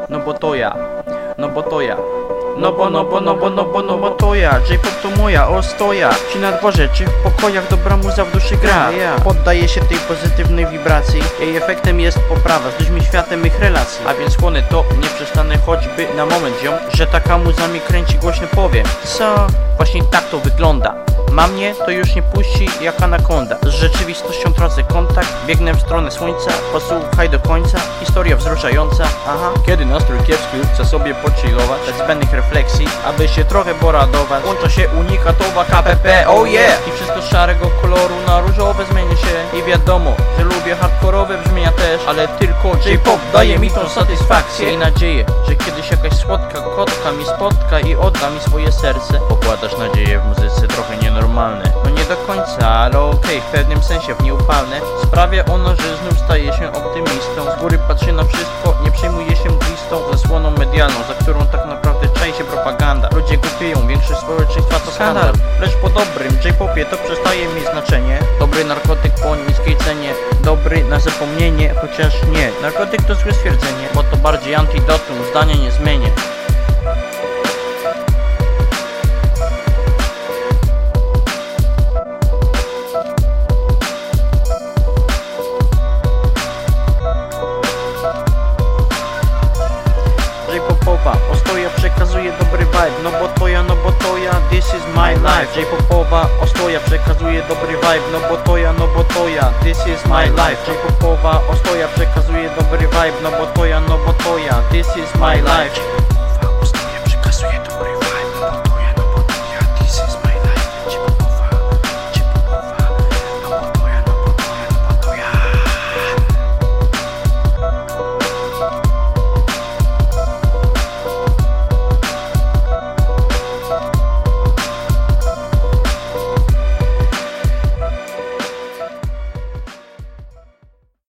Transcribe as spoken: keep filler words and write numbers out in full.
no bo to ja, no bo to ja. No bo, no bo, no bo, no bo, no bo to ja. J-pop to moja ostoja. Ci na dworze, czy w pokojach dobra muza w duszy gra. Poddaję się tej pozytywnej wibracji. Jej efektem jest poprawa z ludźmi, światem ich relacji. A więc chłonę to, nie przestanę choćby na moment ziom, że taka muza mi kręci, głośno powiem. Co? Właśnie tak to wygląda. Ma mnie, to już nie puści jak anakonda. Z rzeczywistością tracę kontakt, biegnę w stronę słońca. Posłuchaj do końca, historia wzruszająca. Aha. Kiedy nastrój kiepski, chcę sobie pochillować, bez zbędnych refleksji, aby się trochę poradować. Łącza się unikatowa K P P, oh yeah! I wszystko z szarego koloru na różowe zmieni się. I wiadomo, że lubię hardkorowe brzmienia też, ale tylko J-pop daje mi tą satysfakcję i nadzieję, że kiedyś jakaś słodka kotka mi spotka i odda mi swoje serce. Pokładasz nadzieję w muzyce trochę nienormalne. No nie do końca, ale okej, okay, w pewnym sensie w nieupalne. Sprawia ono, że znów staje się optymistą. Z góry patrzy na wszystko, nie przejmuje się mglistą zasłoną medialną, za którą tak naprawdę czai się propaganda. Ludzie głupieją, większość społeczeństwa to skandal. Lecz po dobrym J-popie to przestaje mieć znaczenie. Dobry narkotyk po niskiej cenie, dobry na zapomnienie, chociaż nie. Narkotyk to złe stwierdzenie, bo to bardziej antidotum, zdania nie zmienię. J-popowa ostoja przekazuje dobry vibe, no bo to ja, no bo to ja, this is my life. J-popowa ostoja przekazuje dobry vibe, no bo to ja, no bo to ja, this is my life. J-popowa ostoja przekazuje dobry vibe, no bo to ja, no bo to ja, this is my life.